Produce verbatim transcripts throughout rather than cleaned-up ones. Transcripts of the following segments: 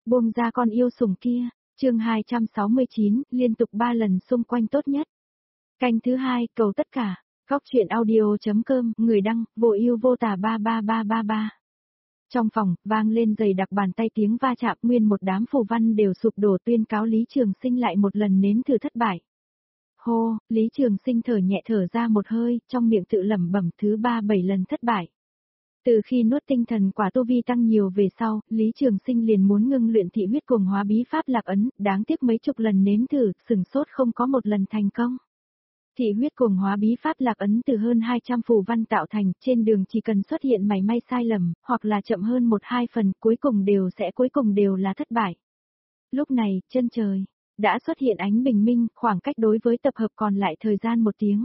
Buông ra con yêu sủng kia, chương hai trăm sáu mươi chín, liên tục ba lần xung quanh tốt nhất. Canh thứ hai, cầu tất cả, góc truyện audio.com, người đăng, vô ưu vô tả ba ba ba ba ba. Trong phòng, vang lên dày đặc bàn tay tiếng va chạm, nguyên một đám phù văn đều sụp đổ tuyên cáo Lý Trường Sinh lại một lần nếm thử thất bại. Hô, Lý Trường Sinh thở nhẹ thở ra một hơi, trong miệng tự lẩm bẩm thứ ba bảy lần thất bại. Từ khi nuốt tinh thần quả tu vi tăng nhiều về sau, Lý Trường Sinh liền muốn ngưng luyện thị huyết cuồng hóa bí pháp lạc ấn, đáng tiếc mấy chục lần nếm thử, sừng sốt không có một lần thành công. Thị huyết cuồng hóa bí pháp lạc ấn từ hơn hai trăm phù văn tạo thành, trên đường chỉ cần xuất hiện mảy may sai lầm, hoặc là chậm hơn một hai phần, cuối cùng đều sẽ cuối cùng đều là thất bại. Lúc này, chân trời, đã xuất hiện ánh bình minh, khoảng cách đối với tập hợp còn lại thời gian một tiếng.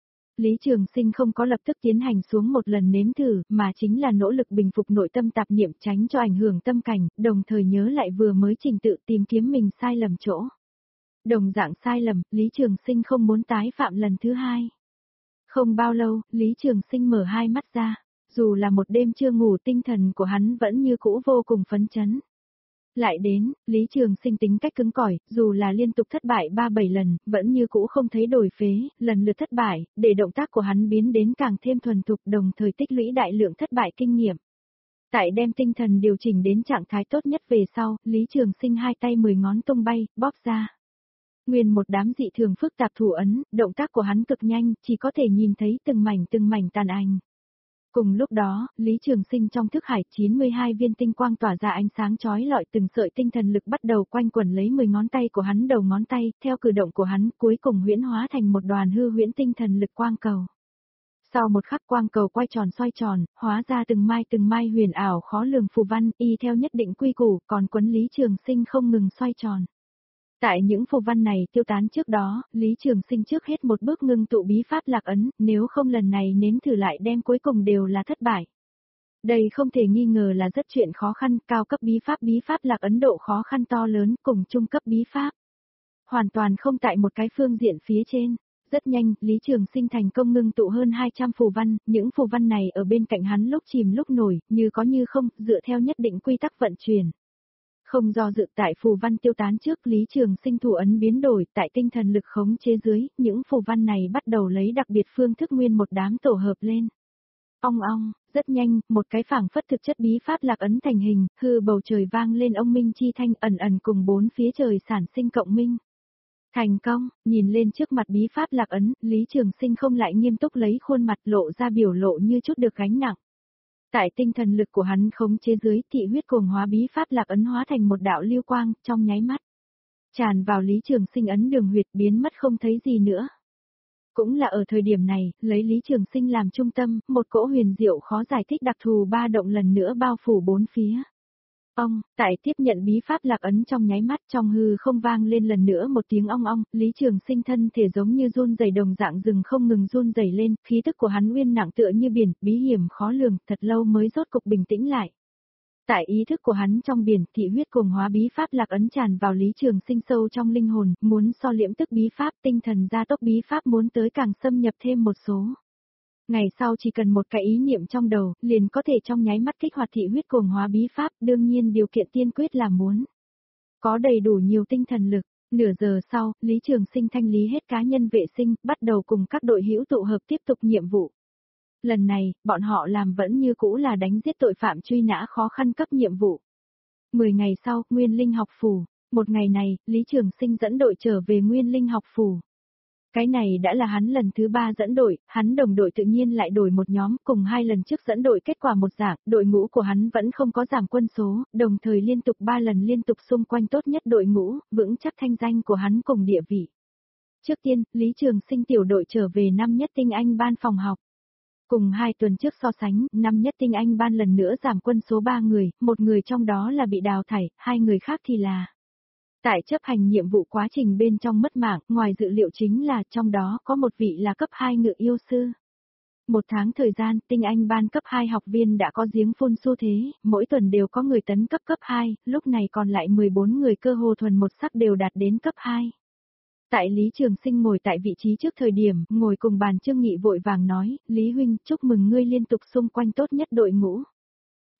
Lý Trường Sinh không có lập tức tiến hành xuống một lần nếm thử, mà chính là nỗ lực bình phục nội tâm tạp niệm tránh cho ảnh hưởng tâm cảnh, đồng thời nhớ lại vừa mới trình tự tìm kiếm mình sai lầm chỗ. Đồng dạng sai lầm, Lý Trường Sinh không muốn tái phạm lần thứ hai. Không bao lâu, Lý Trường Sinh mở hai mắt ra, dù là một đêm chưa ngủ tinh thần của hắn vẫn như cũ vô cùng phấn chấn. Lại đến, Lý Trường Sinh tính cách cứng cỏi, dù là liên tục thất bại ba bảy lần, vẫn như cũ không thấy đổi phế, lần lượt thất bại, để động tác của hắn biến đến càng thêm thuần thục, đồng thời tích lũy đại lượng thất bại kinh nghiệm. Tại đem tinh thần điều chỉnh đến trạng thái tốt nhất về sau, Lý Trường Sinh hai tay mười ngón tung bay, bóp ra. Nguyên một đám dị thường phức tạp thủ ấn, động tác của hắn cực nhanh, chỉ có thể nhìn thấy từng mảnh từng mảnh tàn ảnh. Cùng lúc đó, Lý Trường Sinh trong thức hải chín mươi hai viên tinh quang tỏa ra ánh sáng chói lọi, từng sợi tinh thần lực bắt đầu quanh quẩn lấy mười ngón tay của hắn đầu ngón tay, theo cử động của hắn cuối cùng huyễn hóa thành một đoàn hư huyễn tinh thần lực quang cầu. Sau một khắc quang cầu quay tròn xoay tròn, hóa ra từng mai từng mai huyền ảo khó lường phù văn, y theo nhất định quy củ, còn quấn Lý Trường Sinh không ngừng xoay tròn. Tại những phù văn này tiêu tán trước đó, Lý Trường Sinh trước hết một bước ngưng tụ bí pháp lạc ấn, nếu không lần này nếm thử lại đem cuối cùng đều là thất bại. Đây không thể nghi ngờ là rất chuyện khó khăn, cao cấp bí pháp bí pháp lạc ấn độ khó khăn to lớn cùng trung cấp bí pháp. Hoàn toàn không tại một cái phương diện phía trên. Rất nhanh, Lý Trường Sinh thành công ngưng tụ hơn hai trăm phù văn, những phù văn này ở bên cạnh hắn lúc chìm lúc nổi, như có như không, dựa theo nhất định quy tắc vận chuyển. Không do dự tại phù văn tiêu tán trước, Lý Trường Sinh thủ ấn biến đổi, tại tinh thần lực khống chế dưới, những phù văn này bắt đầu lấy đặc biệt phương thức nguyên một đám tổ hợp lên. Ong ong, rất nhanh, một cái phảng phất thực chất bí pháp lạc ấn thành hình, hư bầu trời vang lên ông minh chi thanh ẩn ẩn cùng bốn phía trời sản sinh cộng minh. Thành công, nhìn lên trước mặt bí pháp lạc ấn, Lý Trường Sinh không lại nghiêm túc lấy khuôn mặt lộ ra biểu lộ như chút được gánh nặng. Tại tinh thần lực của hắn khống chế dưới, thị huyết cuồng hóa bí pháp lạc ấn hóa thành một đạo lưu quang, trong nháy mắt. Tràn vào Lý Trường Sinh ấn đường huyệt biến mất không thấy gì nữa. Cũng là ở thời điểm này, lấy Lý Trường Sinh làm trung tâm, một cỗ huyền diệu khó giải thích đặc thù ba động lần nữa bao phủ bốn phía. Ong, tại tiếp nhận bí pháp lạc ấn trong nháy mắt trong hư không vang lên lần nữa một tiếng ong ong, Lý Trường Sinh thân thể giống như run rẩy đồng dạng rừng không ngừng run rẩy lên, khí tức của hắn uyên nặng tựa như biển, bí hiểm khó lường, thật lâu mới rốt cục bình tĩnh lại. Tại ý thức của hắn trong biển, thị huyết cuồng hóa bí pháp lạc ấn tràn vào Lý Trường Sinh sâu trong linh hồn, muốn so liễm tức bí pháp, tinh thần gia tốc bí pháp muốn tới càng xâm nhập thêm một số. Ngày sau chỉ cần một cái ý niệm trong đầu, liền có thể trong nháy mắt kích hoạt thị huyết cuồng hóa bí pháp, đương nhiên điều kiện tiên quyết là muốn có đầy đủ nhiều tinh thần lực. Nửa giờ sau, Lý Trường Sinh thanh lý hết cá nhân vệ sinh, bắt đầu cùng các đội hữu tụ hợp tiếp tục nhiệm vụ. Lần này, bọn họ làm vẫn như cũ là đánh giết tội phạm truy nã khó khăn cấp nhiệm vụ. Mười ngày sau, Nguyên Linh học phủ. Một ngày này, Lý Trường Sinh dẫn đội trở về Nguyên Linh học phủ. Cái này đã là hắn lần thứ ba dẫn đội, hắn đồng đội tự nhiên lại đổi một nhóm, cùng hai lần trước dẫn đội kết quả một dạng, đội ngũ của hắn vẫn không có giảm quân số, đồng thời liên tục ba lần liên tục xung quanh tốt nhất đội ngũ, vững chắc thanh danh của hắn cùng địa vị. Trước tiên, Lý Trường Sinh tiểu đội trở về năm nhất tinh anh ban phòng học. Cùng hai tuần trước so sánh, năm nhất tinh anh ban lần nữa giảm quân số ba người, một người trong đó là bị đào thải, hai người khác thì là tại chấp hành nhiệm vụ quá trình bên trong mất mạng, ngoài dự liệu chính là trong đó có một vị là cấp hai ngự yêu sư. Một tháng thời gian, tinh anh ban cấp hai học viên đã có giếng phun xu thế, mỗi tuần đều có người tấn cấp cấp hai, lúc này còn lại mười bốn người cơ hồ thuần một sắc đều đạt đến cấp hai. Tại Lý Trường Sinh ngồi tại vị trí trước thời điểm, ngồi cùng bàn Trương Nghị vội vàng nói, Lý huynh, chúc mừng ngươi liên tục xung quanh tốt nhất đội ngũ.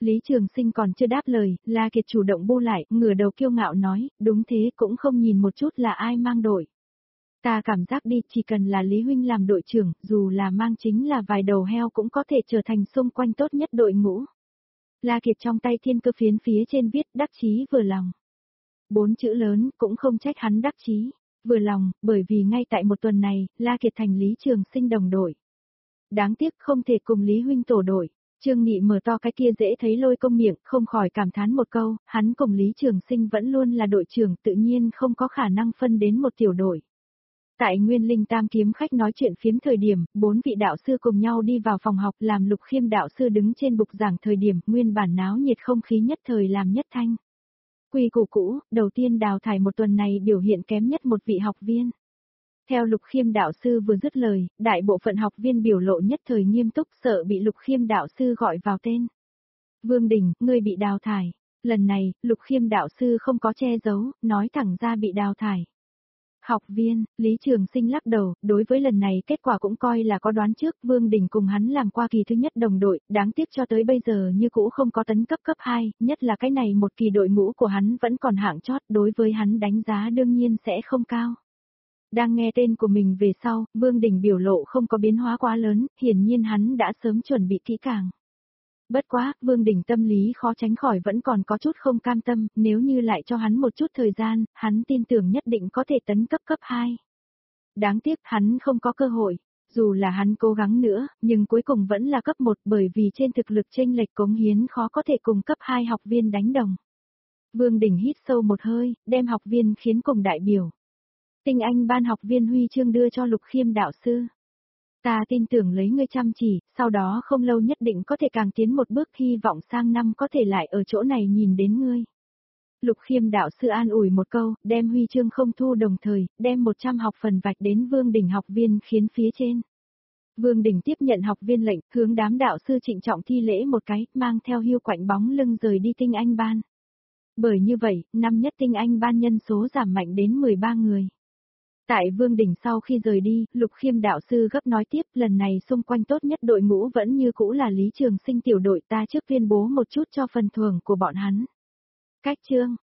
Lý Trường Sinh còn chưa đáp lời, La Kiệt chủ động bu lại, ngửa đầu kiêu ngạo nói, đúng thế cũng không nhìn một chút là ai mang đội. Ta cảm giác đi, chỉ cần là Lý Huynh làm đội trưởng, dù là mang chính là vài đầu heo cũng có thể trở thành xung quanh tốt nhất đội ngũ. La Kiệt trong tay thiên cơ phiến phía trên viết đắc chí vừa lòng. Bốn chữ lớn cũng không trách hắn đắc chí, vừa lòng, bởi vì ngay tại một tuần này, La Kiệt thành Lý Trường Sinh đồng đội. Đáng tiếc không thể cùng Lý Huynh tổ đội. Trương Nghị mở to cái kia dễ thấy lôi công miệng, không khỏi cảm thán một câu, hắn cùng Lý Trường Sinh vẫn luôn là đội trưởng, tự nhiên không có khả năng phân đến một tiểu đội. Tại Nguyên Linh Tam Kiếm Khách nói chuyện phiếm thời điểm, bốn vị đạo sư cùng nhau đi vào phòng học làm Lục Khiêm đạo sư đứng trên bục giảng thời điểm, nguyên bản náo nhiệt không khí nhất thời làm nhất thanh. Quy củ cũ, đầu tiên đào thải một tuần này biểu hiện kém nhất một vị học viên. Theo Lục Khiêm đạo sư vừa dứt lời, đại bộ phận học viên biểu lộ nhất thời nghiêm túc sợ bị Lục Khiêm đạo sư gọi vào tên. Vương Đình, ngươi bị đào thải. Lần này, Lục Khiêm đạo sư không có che giấu, nói thẳng ra bị đào thải. Học viên, Lý Trường Sinh lắc đầu, đối với lần này kết quả cũng coi là có đoán trước, Vương Đình cùng hắn làm qua kỳ thứ nhất đồng đội, đáng tiếc cho tới bây giờ như cũ không có tấn cấp cấp hai, nhất là cái này một kỳ đội ngũ của hắn vẫn còn hạng chót, đối với hắn đánh giá đương nhiên sẽ không cao. Đang nghe tên của mình về sau, Vương Đình biểu lộ không có biến hóa quá lớn, hiển nhiên hắn đã sớm chuẩn bị kỹ càng. Bất quá, Vương Đình tâm lý khó tránh khỏi vẫn còn có chút không cam tâm, nếu như lại cho hắn một chút thời gian, hắn tin tưởng nhất định có thể tấn cấp cấp hai. Đáng tiếc hắn không có cơ hội, dù là hắn cố gắng nữa, nhưng cuối cùng vẫn là cấp một bởi vì trên thực lực chênh lệch cống hiến khó có thể cùng cấp hai học viên đánh đồng. Vương Đình hít sâu một hơi, đem học viên khiến cùng đại biểu. Tinh Anh ban học viên huy chương đưa cho Lục Khiêm đạo sư. Ta tin tưởng lấy ngươi chăm chỉ, sau đó không lâu nhất định có thể càng tiến một bước, hy vọng sang năm có thể lại ở chỗ này nhìn đến ngươi. Lục Khiêm đạo sư an ủi một câu, đem huy chương không thu đồng thời, đem một trăm học phần vạch đến Vương Đình học viên khiến phía trên. Vương Đình tiếp nhận học viên lệnh, hướng đám đạo sư trịnh trọng thi lễ một cái, mang theo hưu quạnh bóng lưng rời đi Tinh Anh ban. Bởi như vậy, năm nhất Tinh Anh ban nhân số giảm mạnh đến mười ba người. Tại Vương Đình sau khi rời đi, Lục Khiêm đạo sư gấp nói tiếp, lần này xung quanh tốt nhất đội ngũ vẫn như cũ là Lý Trường Sinh tiểu đội, ta trước tuyên bố một chút cho phần thưởng của bọn hắn. Cách chương